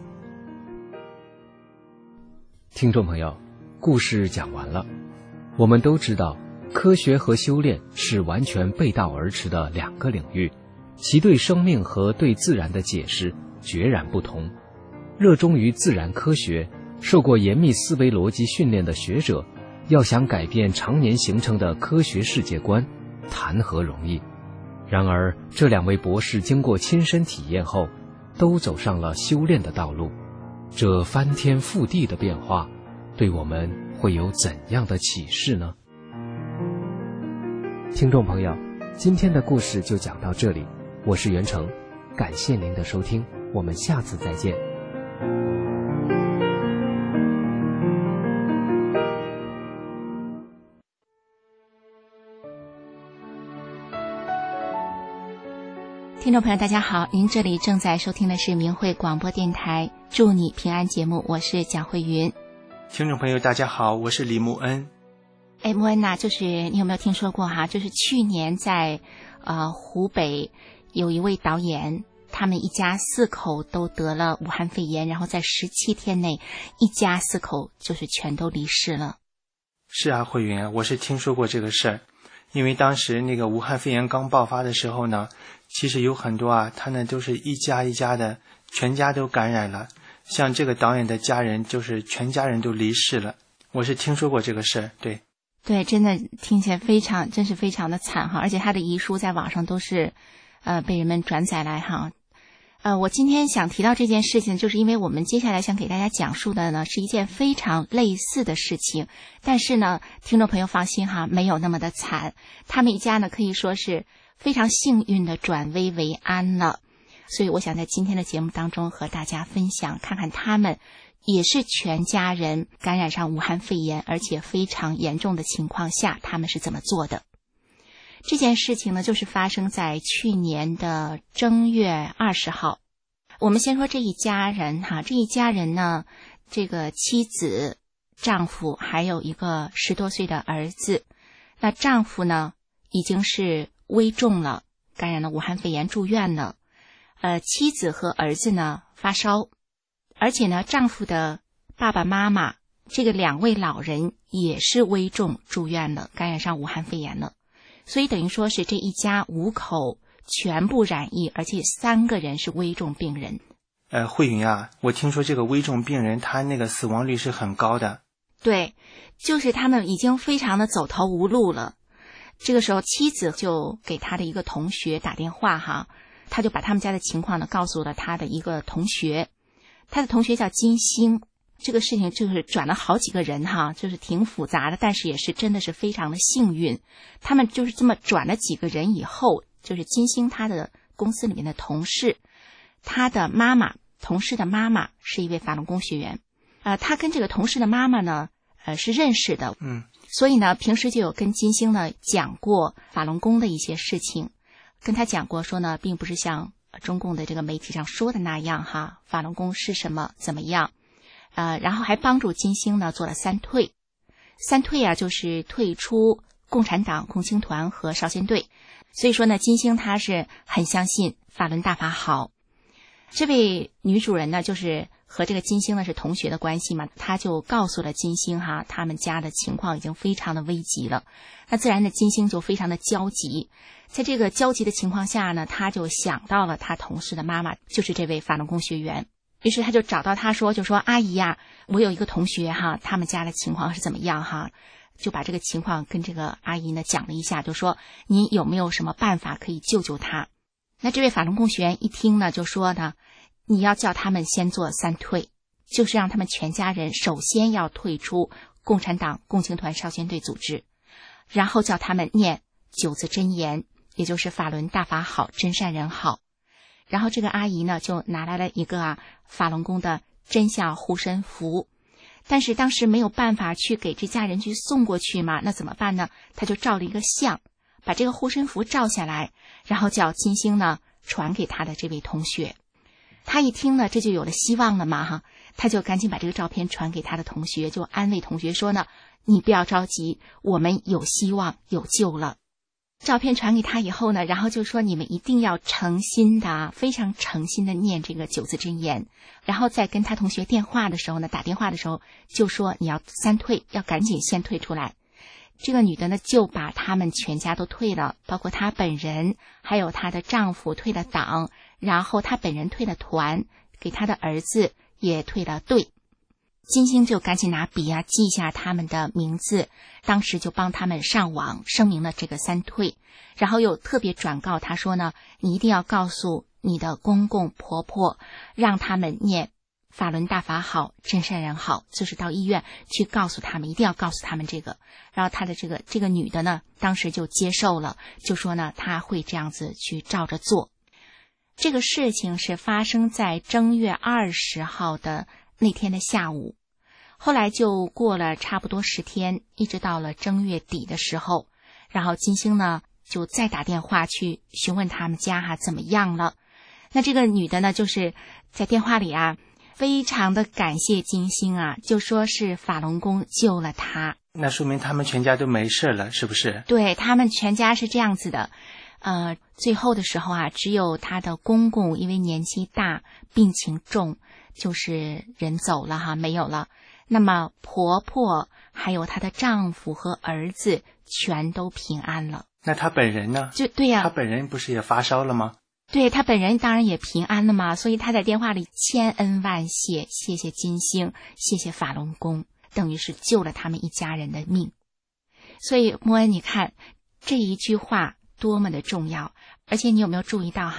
听众朋友，故事讲完了。我们都知道，科学和修炼是完全背道而驰的2个领域，其对生命和对自然的解释决然不同。热衷于自然科学、受过严密思维逻辑训练的学者，要想改变常年形成的科学世界观，谈何容易？然而，这2位博士经过亲身体验后，都走上了修炼的道路。这翻天覆地的变化，对我们会有怎样的启示呢？听众朋友，今天的故事就讲到这里，我是袁成，感谢您的收听，我们下次再见。 听众朋友大家好，您这里正在收听的是明慧广播电台祝你平安节目，我是蒋慧云。 听众朋友大家好，我是李慕恩。 慕恩呐，就是你有没有听说过就是去年在湖北有一位导演，他们一家4口都得了武汉肺炎，然后在17天内一家4口就是全都离世了。 是啊，慧云，我是听说过这个事儿。因为当时那个武汉肺炎刚爆发的时候呢，其实有很多他呢都是一家一家的，全家都感染了。像这个导演的家人，就是全家人都离世了。我是听说过这个事儿，对， 真的听起来真是非常的惨而且他的遗书在网上都是被人们转载来我今天想提到这件事情，就是因为我们接下来想给大家讲述的呢，是一件非常类似的事情，但是呢，听众朋友放心哈，没有那么的惨。他们一家呢，可以说是非常幸运的转危为安了。所以我想在今天的节目当中和大家分享，看看他们也是全家人感染上武汉肺炎，而且非常严重的情况下，他们是怎么做的。这件事情呢，就是发生在去年的正月20号。我们先说这一家人哈，这一家人呢，这个妻子、丈夫还有一个10多岁的儿子。那丈夫呢，已经是危重了，感染了武汉肺炎住院了。妻子和儿子呢发烧，而且呢，丈夫的爸爸妈妈这个2位老人也是危重住院了，感染上武汉肺炎了。所以等于说是这一家5口全部染疫，而且3个人是危重病人。 慧云啊，我听说这个危重病人他那个死亡率是很高的。 对，就是他们已经非常的走投无路了。这个时候妻子就给他的一个同学打电话哈，他就把他们家的情况呢告诉了他的一个同学。他的同学叫金星。这个事情就是转了好几个人哈，就是挺复杂的，但是也是真的是非常的幸运。他们就是这么转了几个人以后，就是金星他的公司里面的同事，他的妈妈，同事的妈妈是一位法轮功学员。他跟这个同事的妈妈呢，是认识的。所以呢，平时就有跟金星呢讲过法轮功的一些事情，跟他讲过说呢，并不是像中共的这个媒体上说的那样哈，法轮功是什么怎么样。然后还帮助金星呢做了3退。3退啊，就是退出共产党、共青团和少先队。所以说呢，金星她是很相信法轮大法好。这位女主人呢，就是和这个金星呢是同学的关系嘛，她就告诉了金星哈，他们家的情况已经非常的危急了。那自然的金星就非常的焦急。在这个焦急的情况下呢，她就想到了她同事的妈妈，就是这位法轮功学员。于是他就找到他说，就说阿姨呀，我有一个同学哈，他们家的情况是怎么样哈，就把这个情况跟这个阿姨呢讲了一下，就说你有没有什么办法可以救救他。那这位法轮功学员一听呢，就说呢，你要叫他们先做3退，就是让他们全家人首先要退出共产党、共青团、少先队组织，然后叫他们念9字真言，也就是法轮大法好，真善人好。然后这个阿姨呢就拿来了一个法轮功的真相护身符，但是当时没有办法去给这家人去送过去嘛，那怎么办呢？他就照了一个相，把这个护身符照下来，然后叫金星呢传给他的这位同学。他一听呢，这就有了希望了嘛哈，他就赶紧把这个照片传给他的同学，就安慰同学说呢，你不要着急，我们有希望，有救了。照片传给他以后呢，然后就说你们一定要诚心的，非常诚心的念这个9字真言。然后在跟他同学电话的时候呢，打电话的时候就说你要3退，要赶紧先退出来。这个女的呢就把他们全家都退了，包括她本人，还有她的丈夫退了党，然后她本人退了团，给她的儿子也退了队。金星就赶紧拿笔记下他们的名字，当时就帮他们上网声明了这个3退，然后又特别转告他说呢，你一定要告诉你的公公婆婆，让他们念法轮大法好，真善人好，就是到医院去告诉他们，一定要告诉他们这个。然后他的这个女的呢，当时就接受了，就说呢，她会这样子去照着做。这个事情是发生在正月20号的那天的下午，后来就过了差不多10天，一直到了正月底的时候，然后金星呢就再打电话去询问他们家怎么样了。那这个女的呢，就是在电话里非常的感谢金星就说是法轮功救了她。 那说明他们全家都没事了，是不是？ 对，他们全家是这样子的。最后的时候只有她的公公因为年纪大，病情重，就是人走了没有了。那么婆婆还有她的丈夫和儿子全都平安了。 那她本人呢？ 对呀， 她本人不是也发烧了吗？ 对，她本人当然也平安了嘛。所以她在电话里千恩万谢，谢谢金星，谢谢法轮功，等于是救了他们一家人的命。所以莫恩，你看这一句话多么的重要。而且你有没有注意到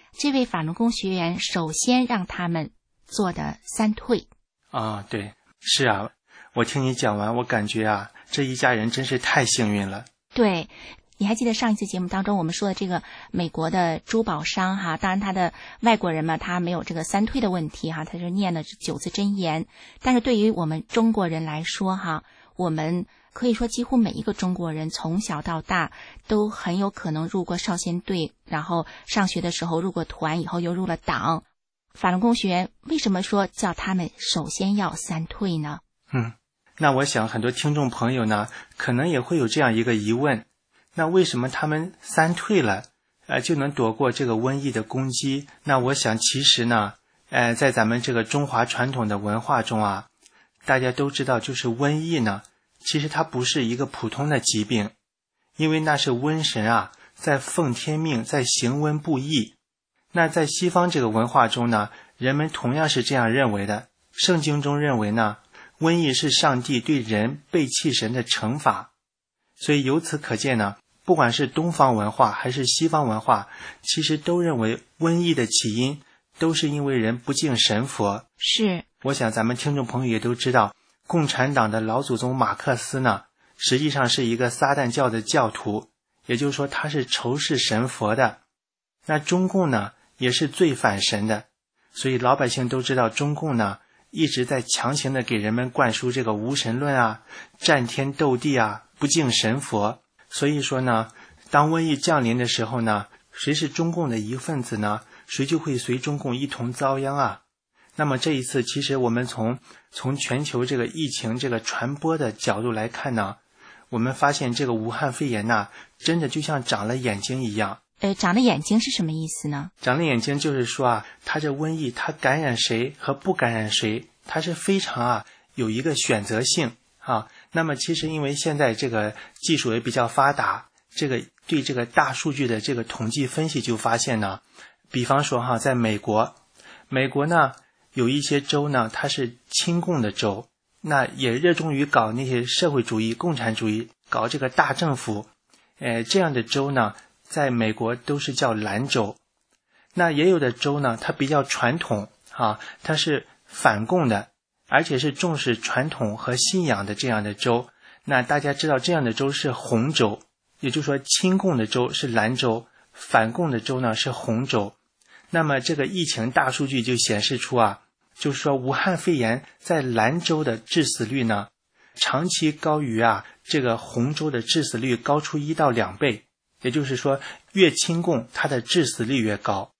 这位法轮功学员首先让他们做的三退。 对，是啊，我听你讲完，我感觉啊，这一家人真是太幸运了。 对，你还记得上一次节目当中我们说的这个美国的珠宝商哈，当然他的外国人嘛，他没有这个三退的问题哈，他就念了9字真言。但是对于我们中国人来说哈，我们可以说几乎每一个中国人从小到大都很有可能入过少先队，然后上学的时候入过团，以后又入了党。法轮功学员为什么说叫他们首先要三退呢？ 那我想很多听众朋友呢，可能也会有这样一个疑问，那为什么他们三退了就能躲过这个瘟疫的攻击？那我想其实呢在咱们这个中华传统的文化中啊，大家都知道，就是瘟疫呢，其实它不是一个普通的疾病，因为那是瘟神啊在奉天命，在行瘟布疫。那在西方这个文化中呢，人们同样是这样认为的。圣经中认为呢，瘟疫是上帝对人背弃神的惩罚。所以由此可见呢，不管是东方文化还是西方文化，其实都认为瘟疫的起因都是因为人不敬神佛。 是， 我想咱们听众朋友也都知道，共产党的老祖宗马克思呢，实际上是一个撒旦教的教徒，也就是说他是仇视神佛的。那中共呢，也是最反神的，所以老百姓都知道，中共呢一直在强行的给人们灌输这个无神论啊，战天斗地啊，不敬神佛。所以说呢，当瘟疫降临的时候呢，谁是中共的一份子呢，谁就会随中共一同遭殃啊。那么这一次其实我们从全球这个疫情这个传播的角度来看呢，我们发现这个武汉肺炎呢，真的就像长了眼睛一样。 长了眼睛是什么意思呢？ 长了眼睛就是说啊，它这瘟疫它感染谁和不感染谁，它是非常有一个选择性啊。那么其实因为现在这个技术也比较发达，这个对这个大数据的这个统计分析就发现呢，比方说在美国呢有一些州呢，它是亲共的州，那也热衷于搞那些社会主义、共产主义，搞这个大政府，这样的州呢，在美国都是叫蓝州。那也有的州呢，它比较传统它是反共的，而且是重视传统和信仰的这样的州。那大家知道这样的州是红州，也就是说亲共的州是蓝州，反共的州呢是红州。那么这个疫情大数据就显示出就是说武汉肺炎在蓝州的致死率呢，长期高于这个红州的致死率高出1到2倍。也就是说越亲共它的致死率越高。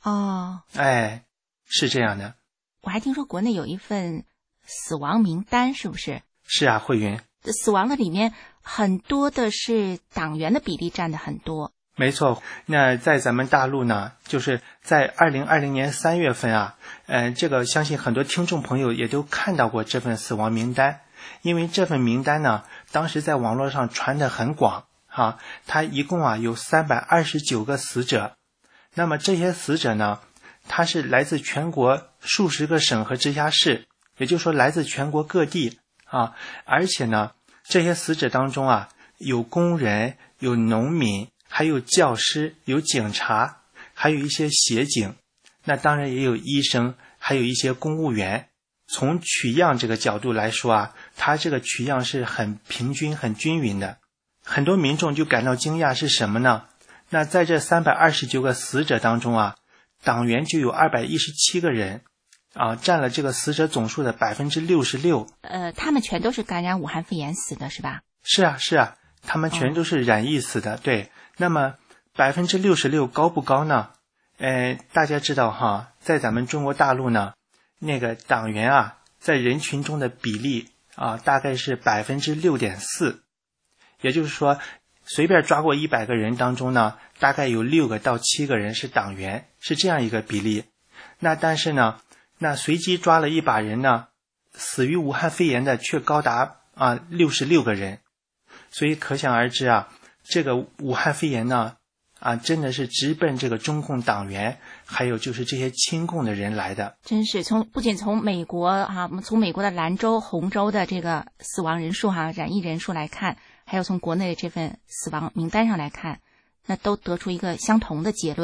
是这样的。 我还听说国内有一份死亡名单，是不是？ 是啊，慧云。 死亡的里面很多的是党员的比例占的很多。 没错。那在咱们大陆呢，就是在2020年3月份这个相信很多听众朋友也都看到过这份死亡名单。因为这份名单呢，当时在网络上传得很广它一共有329个死者。那么这些死者呢，他是来自全国数十个省和直辖市，也就是说来自全国各地而且呢，这些死者当中有工人，有农民，还有教师，有警察，还有一些协警，那当然也有医生，还有一些公务员。从取样这个角度来说它这个取样是很平均很均匀的。很多民众就感到惊讶，是什么呢？那在这329个死者当中党员就有217个人占了这个死者总数的 66%。 他们全都是感染武汉肺炎死的是吧？ 是啊，他们全都是染疫死的。对。那么 66% 高不高呢？大家知道在咱们中国大陆呢，那个党员在人群中的比例大概是 6.4%。也就是说随便抓过100个人当中呢，大概有6个到7个人是党员，是这样一个比例。那但是呢，那随机抓了1把人呢，死于武汉肺炎的却高达66个人。所以可想而知这个武汉肺炎呢真的是直奔这个中共党员，还有就是这些亲共的人来的。 真是不仅从美国从美国的兰州、洪州的这个死亡人数染疫人数来看，还有从国内的这份死亡名单上来看，那都得出一个相同的结论，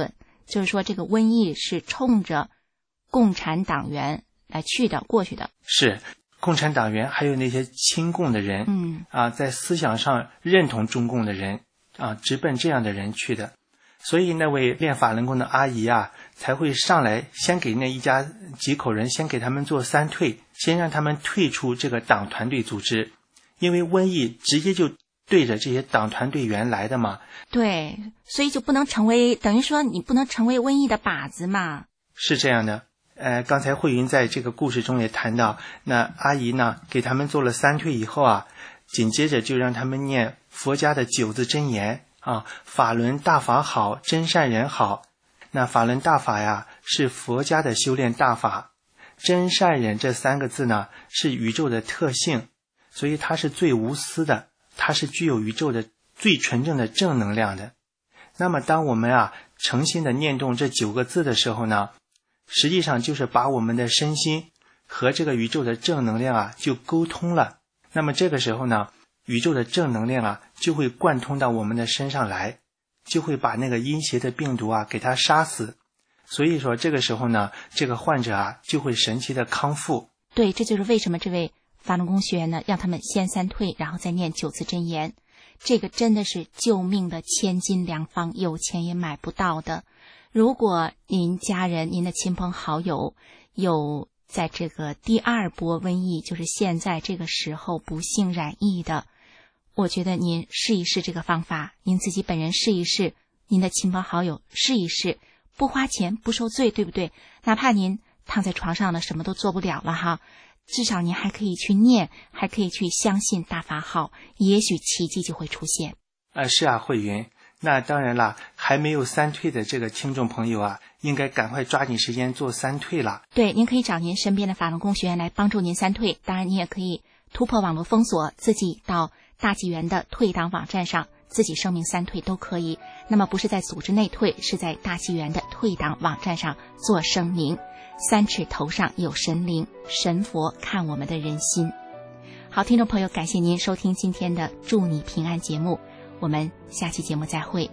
就是说这个瘟疫是冲着共产党员来过去的。 是共产党员，还有那些亲共的人，在思想上认同中共的人直奔这样的人去的。所以那位练法轮功的阿姨才会上来，先给那一家几口人先给他们做三退，先让他们退出这个党团队组织，因为瘟疫直接就对着这些党团队员来的嘛。 对，所以就不能成为，等于说你不能成为瘟疫的靶子嘛。是这样的。刚才慧云在这个故事中也谈到，那阿姨呢给他们做了三退以后紧接着就让他们念佛家的9字真言法轮大法好，真善人好。那法轮大法是佛家的修炼大法，真善忍这3个字呢是宇宙的特性，所以它是最无私的，它是具有宇宙的最纯正的正能量的。那么当我们诚心的念动这9个字的时候呢，实际上就是把我们的身心和这个宇宙的正能量就沟通了。那么这个时候呢，宇宙的正能量就会贯通到我们的身上来，就会把那个阴邪的病毒给它杀死。所以说这个时候呢，这个患者就会神奇的康复。 对，这就是为什么这位法轮功学员呢，让他们先三退，然后再念9字真言。这个真的是救命的千金良方，有钱也买不到的。如果您家人、您的亲朋好友有在这个第2波瘟疫，就是现在这个时候不幸染疫的，我觉得您试一试这个方法，您自己本人试一试，您的亲朋好友试一试，不花钱不受罪，对不对？哪怕您躺在床上呢，什么都做不了了至少您还可以去念，还可以去相信大法好，也许奇迹就会出现。 是慧云。那当然了，还没有三退的这个听众朋友应该赶快抓紧时间做三退了。 对，您可以找您身边的法轮功学员来帮助您三退，当然您也可以突破网络封锁，自己到大纪元的退党网站上自己声明三退都可以。那么不是在组织内退，是在大纪元的退党网站上做声明。3尺头上有神灵，神佛看我们的人心。好，听众朋友，感谢您收听今天的祝你平安节目，我们下期节目再会。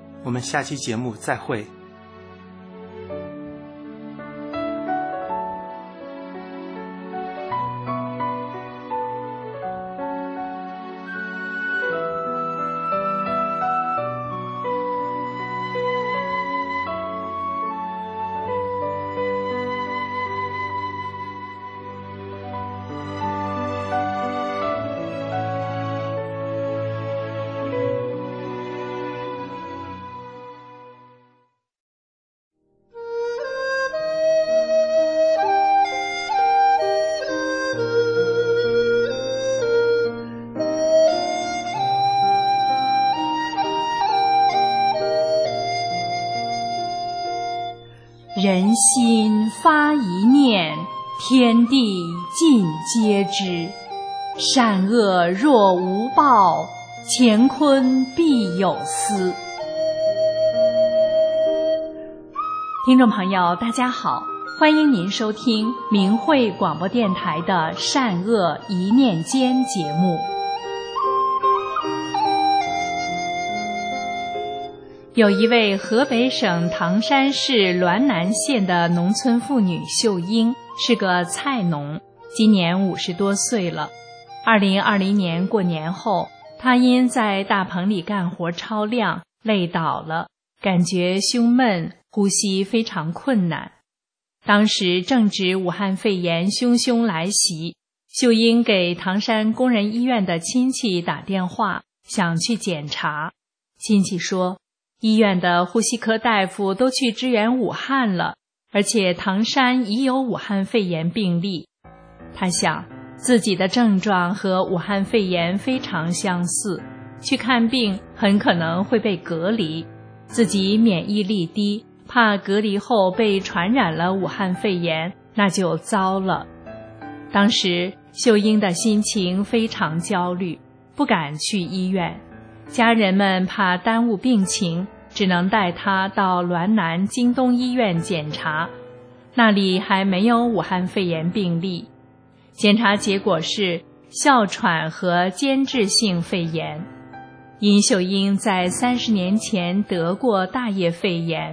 人心发一念，天地尽皆知。善恶若无报，乾坤必有私。听众朋友大家好，欢迎您收听明慧广播电台的善恶一念间节目。有一位河北省唐山市滦南县的农村妇女秀英，是个菜农，今年50多岁了。2020年过年后，她因在大棚里干活超量，累倒了，感觉胸闷，呼吸非常困难。当时正值武汉肺炎汹汹来袭，秀英给唐山工人医院的亲戚打电话，想去检查。亲戚说，医院的呼吸科大夫都去支援武汉了，而且唐山已有武汉肺炎病例。他想，自己的症状和武汉肺炎非常相似，去看病很可能会被隔离，自己免疫力低，怕隔离后被传染了武汉肺炎，那就糟了。当时秀英的心情非常焦虑，不敢去医院。家人们怕耽误病情，只能带她到滦南京东医院检查，那里还没有武汉肺炎病例。检查结果是哮喘和间质性肺炎。殷秀英在30年前得过大叶肺炎，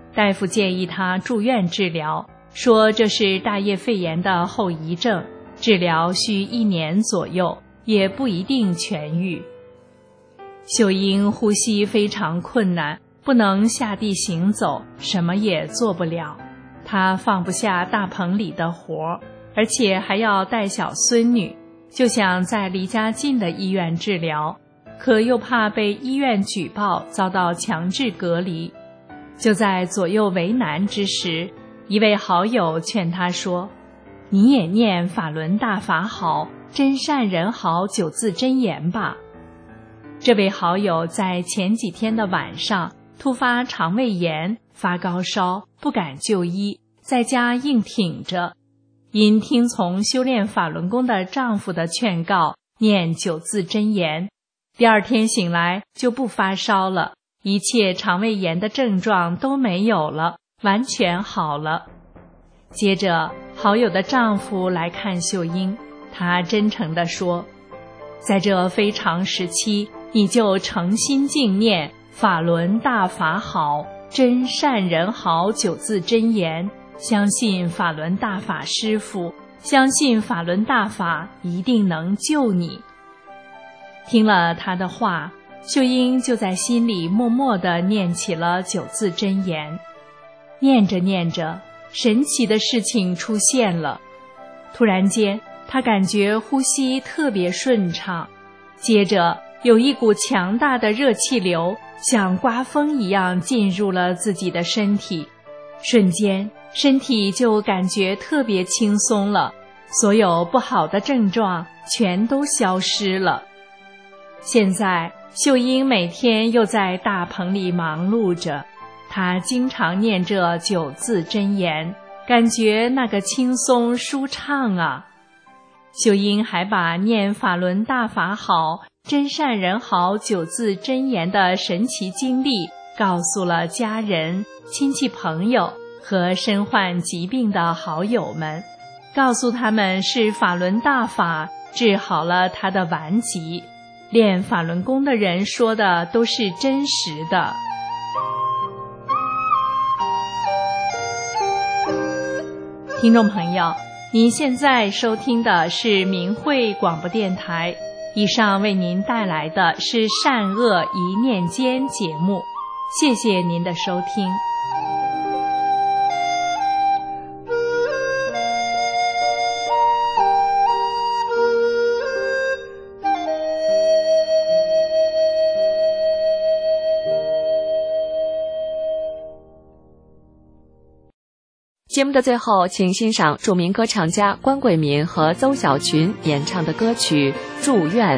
大夫建议他住院治疗，说这是大叶肺炎的后遗症，治疗需1年左右，也不一定痊愈。秀英呼吸非常困难，不能下地行走，什么也做不了。她放不下大棚里的活，而且还要带小孙女，就想在离家近的医院治疗，可又怕被医院举报遭到强制隔离。就在左右为难之时，一位好友劝他说：你也念法轮大法好，真善人好9字真言吧。这位好友在前几天的晚上突发肠胃炎，发高烧，不敢就医，在家硬挺着。因听从修炼法轮功的丈夫的劝告，念9字真言，第2天醒来就不发烧了，一切肠胃炎的症状都没有了，完全好了。接着好友的丈夫来看秀英，他真诚地说：在这非常时期，你就诚心敬念法轮大法好，真善人好9字真言，相信法轮大法师父，相信法轮大法一定能救你。听了他的话，秀英就在心里默默地念起了9字真言。念着念着，神奇的事情出现了。突然间，她感觉呼吸特别顺畅，接着有一股强大的热气流像刮风一样进入了自己的身体，瞬间身体就感觉特别轻松了，所有不好的症状全都消失了。现在秀英每天又在大棚里忙碌着，她经常念这9字真言，感觉那个轻松舒畅啊。秀英还把念法轮大法好，真善人好9字真言的神奇经历告诉了家人、亲戚朋友和身患疾病的好友们，告诉他们是法轮大法治好了他的顽疾，练法轮功的人说的都是真实的。听众朋友，您现在收听的是明慧广播电台，以上为您带来的是善恶一念间节目，谢谢您的收听。 节目的最后，请欣赏著名歌唱家关桂民和邹小群演唱的歌曲《祝愿》。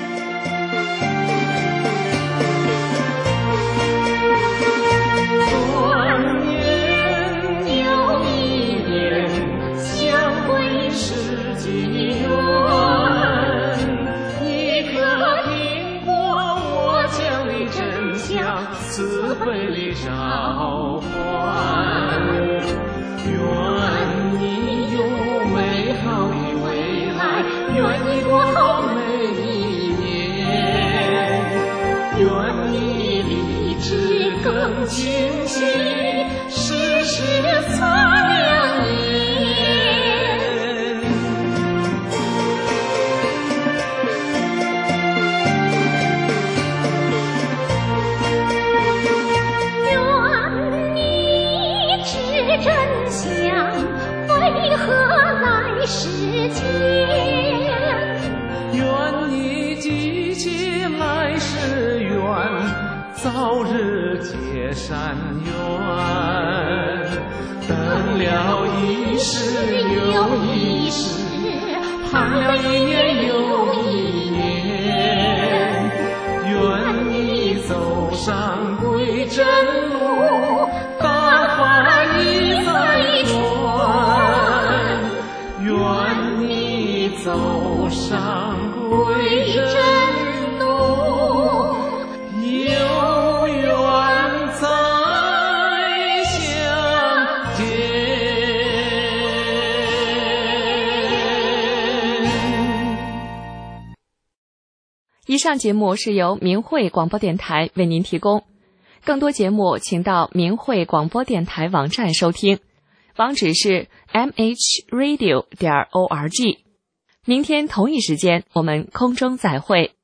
慈悲里召唤，愿你有美好的未来，愿你过好每一年，愿你立志更清晰，时时擦亮眼。真相为何来世间？愿你记起来世缘，早日结善缘。等了一世又一世，盼了一年又一年。愿你走上归真路，大法一再传，愿你走上归真路，有缘再相见。 以上节目是由明慧广播电台为您提供。 更多节目请到明慧广播电台网站收听，网址是 mhradio.org。明天同一时间我们空中再会。